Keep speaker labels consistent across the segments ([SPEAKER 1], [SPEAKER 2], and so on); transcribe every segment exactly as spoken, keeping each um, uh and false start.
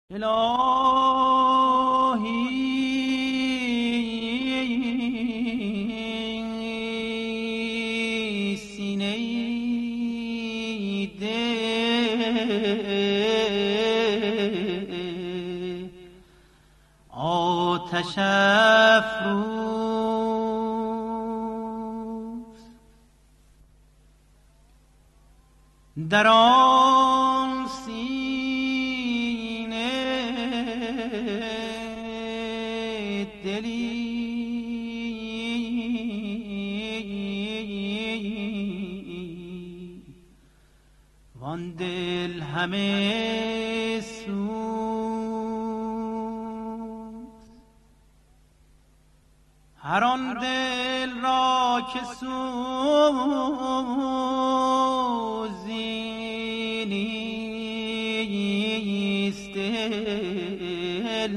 [SPEAKER 1] الهی سینه ده آتش افروز در آن سینه دلی وان دل همه سوز هر آن دل را که سوزی نیست دل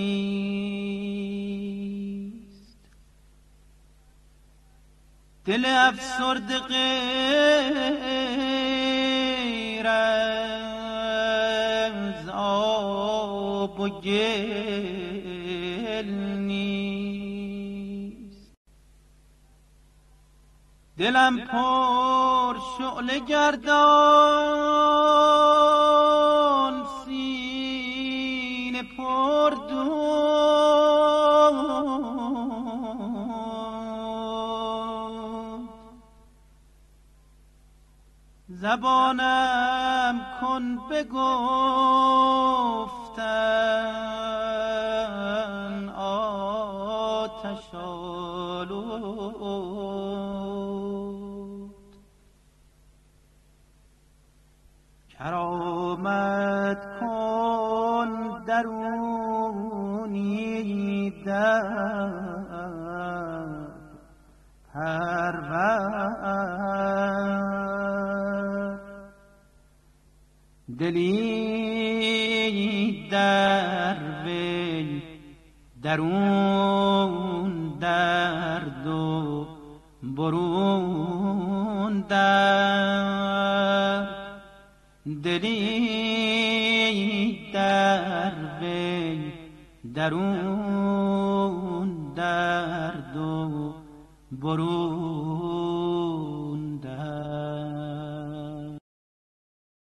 [SPEAKER 1] نیست دل افسرده غیر از آب و گل نیست دلم پر شعله گردان سینه پر دود زبانم کن بگفتن آتش آلود کرامت کن درونی در پرور دلی در وی درون درد و برون درد دلی در وی درون درد و برون